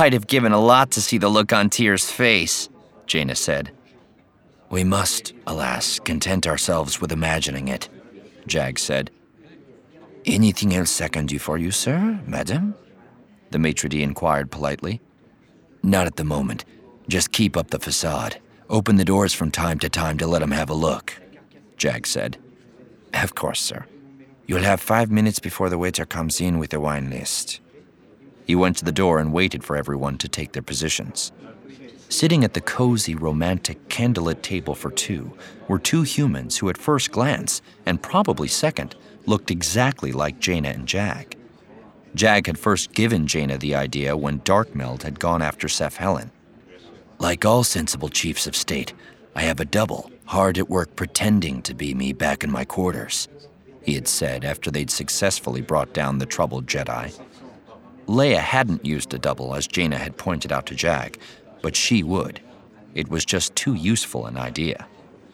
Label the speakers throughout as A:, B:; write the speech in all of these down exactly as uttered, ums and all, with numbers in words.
A: I'd have given a lot to see the look on Tyr's face, Jaina said.
B: We must, alas, content ourselves with imagining it, Jag said. Anything else I can do for you, sir, madam? The maitre d' inquired politely. Not at the moment. Just keep up the facade. Open the doors from time to time to let him have a look, Jag said. Of course, sir. You'll have five minutes before the waiter comes in with the wine list. He went to the door and waited for everyone to take their positions. Sitting at the cozy, romantic, candlelit table for two were two humans who at first glance, and probably second, looked exactly like Jaina and Jag. Jag had first given Jaina the idea when Darkmeld had gone after Seth Helen. Like all sensible chiefs of state, I have a double, hard at work pretending to be me back in my quarters, he had said after they'd successfully brought down the troubled Jedi. Leia hadn't used a double, as Jaina had pointed out to Jag, but she would. It was just too useful an idea.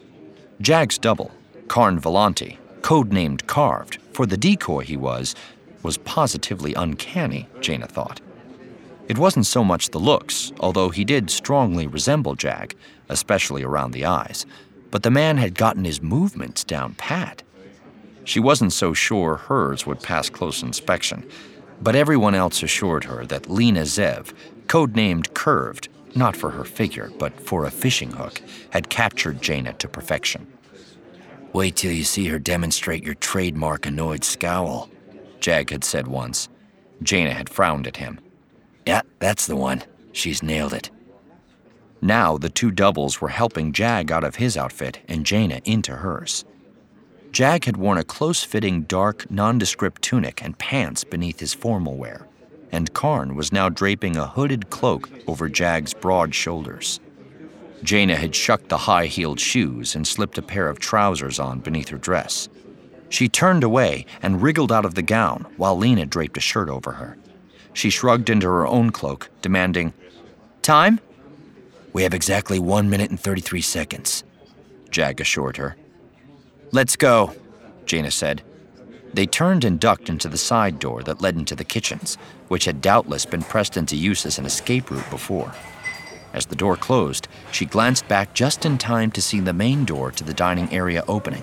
B: Jag's double, Karn Volanti, codenamed Carved, for the decoy he was, was positively uncanny, Jaina thought. It wasn't so much the looks, although he did strongly resemble Jag, especially around the eyes, but the man had gotten his movements down pat. She wasn't so sure hers would pass close inspection, but everyone else assured her that Lena Zev, codenamed Curved, not for her figure, but for a fishing hook, had captured Jaina to perfection. Wait till you see her demonstrate your trademark annoyed scowl, Jag had said once. Jaina had frowned at him. Yeah, that's the one. She's nailed it. Now the two doubles were helping Jag out of his outfit and Jaina into hers. Jag had worn a close-fitting, dark, nondescript tunic and pants beneath his formal wear, and Karn was now draping a hooded cloak over Jag's broad shoulders. Jaina had shucked the high-heeled shoes and slipped a pair of trousers on beneath her dress. She turned away and wriggled out of the gown while Lena draped a shirt over her. She shrugged into her own cloak, demanding, "Time?" "We have exactly one minute and thirty-three seconds, Jag assured her. "Let's go," Jaina said. They turned and ducked into the side door that led into the kitchens, which had doubtless been pressed into use as an escape route before. As the door closed, she glanced back just in time to see the main door to the dining area opening.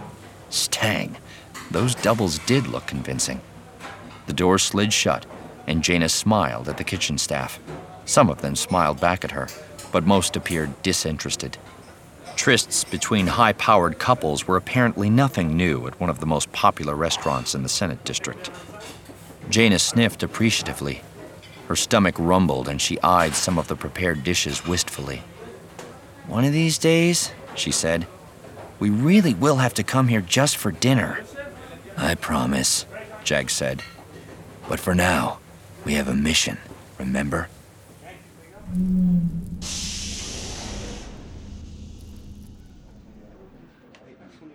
B: Stang, those doubles did look convincing. The door slid shut, and Jaina smiled at the kitchen staff. Some of them smiled back at her, but most appeared disinterested. Trysts between high-powered couples were apparently nothing new at one of the most popular restaurants in the Senate District. Jaina sniffed appreciatively. Her stomach rumbled and she eyed some of the prepared dishes wistfully. "One of these days," she said, "we really will have to come here just for dinner." "I promise," Jag said. "But for now, we have a mission, remember?"